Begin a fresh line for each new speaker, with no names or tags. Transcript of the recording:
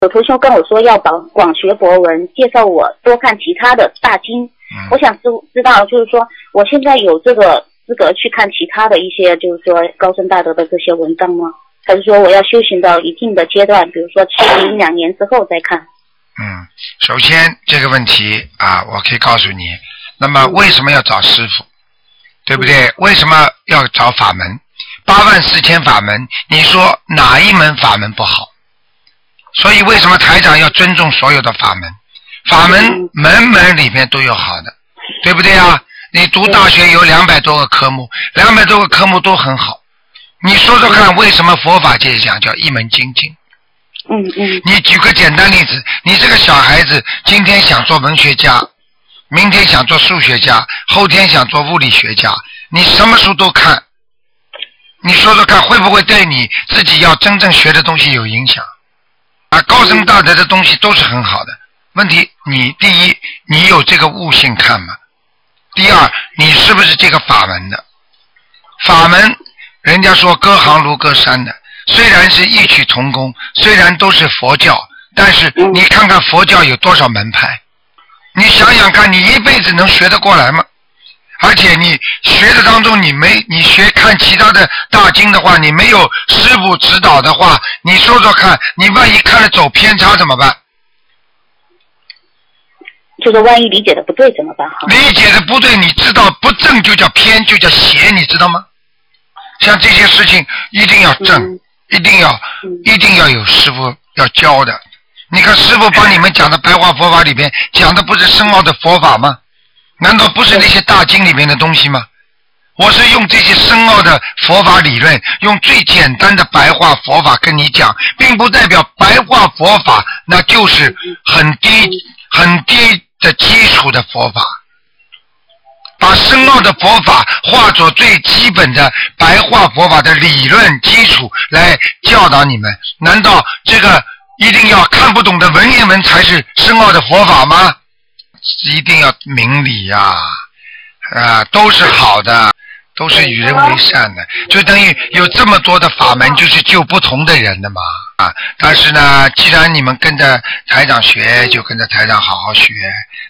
有同学跟我说要广学博文，介绍我多看其他的大经。我想知道，就是说我现在有这个资格去看其他的一些，就是说高深大德的这些文章吗？还是说我要修行到一定的阶段，比如说持续1-2年之后再看？
首先这个问题啊，我可以告诉你，那么为什么要找师傅，对不对？为什么要找法门？84000法门，你说哪一门法门不好？所以为什么台长要尊重所有的法门？法门门门里面都有好的，对不对啊？你读大学有200多个科目，200多个科目都很好。你说说看，为什么佛法界讲叫一门精进？你举个简单例子，你这个小孩子今天想做文学家，明天想做数学家，后天想做物理学家，你什么书都看，你说说看，会不会对你自己要真正学的东西有影响？高深大德的东西都是很好的，问题你第一，你有这个悟性看吗？第二，你是不是这个法门的？法门人家说隔行如隔山的，虽然是异曲同工，虽然都是佛教，但是你看看佛教有多少门派，你想想看，你一辈子能学得过来吗？而且你学的当中，你学看其他的大经的话，你没有师父指导的话，你说说看，你万一看了走偏差怎么办？
就是万一理解的不对怎么办？
理解的不对，你知道不正就叫偏，就叫邪，你知道吗？像这些事情一定要正，一定要有师父要教的。你看师父帮你们讲的白话佛法里边讲的不是深奥的佛法吗？难道不是那些大经里面的东西吗？我是用这些深奥的佛法理论，用最简单的白话佛法跟你讲，并不代表白话佛法那就是很低的基础的佛法。把深奥的佛法化作最基本的白话佛法的理论基础来教导你们，难道这个一定要看不懂的文言文才是深奥的佛法吗？一定要明理呀，都是好的，都是与人为善的，就等于有这么多的法门，就是救不同的人的嘛。但是呢，既然你们跟着台长学，就跟着台长好好学，